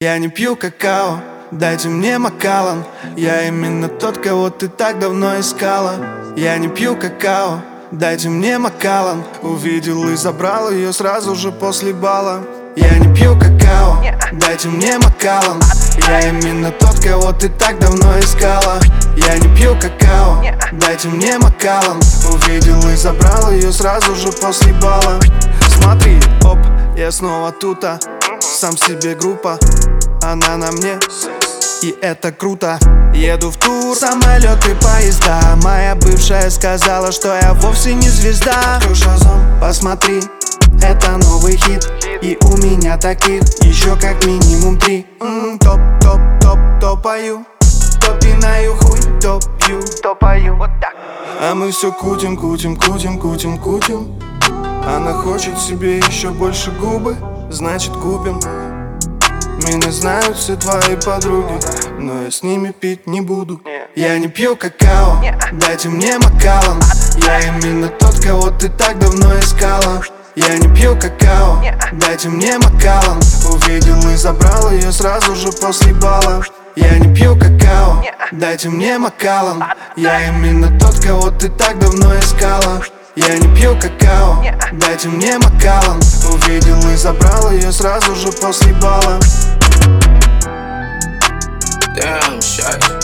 Я не пью какао, дайте мне Макалан. Я именно тот, кого ты так давно искала. Я не пью какао, дайте мне Макалан. Увидел и забрал ее сразу же после бала. Я не пью какао, дайте мне Макалан. Я именно тот, кого ты так давно искала. Я не пью какао, дайте мне Макалан. Увидел и забрал ее сразу же после бала. Смотри, оп, я снова тута. Сам себе группа, она на мне, и это круто. Еду в тур, самолет и поезда. Моя бывшая сказала, что я вовсе не звезда. Посмотри, это новый хит, и у меня таких еще как минимум 3. Топ, топ, топ, топаю, то пинаю хуй, то пью, то пою. Вот так. А мы все кутим, кутим, кутим, кутим, кутим. Она хочет себе еще больше губы, значит купим. Меня знают все твои подруги, но я с ними пить не буду. Я не пью какао, дайте мне Макалан. Я именно тот, кого ты так давно искала. Я не пью какао, дайте мне Макалан. Увидел и забрал ее сразу же после бала. Я не пью какао, дайте мне Макалан. Я именно тот, кого ты так давно искала. Я не пью какао, дайте мне Макалан. Увидел и забрал ее сразу же после бала. Damn, shit.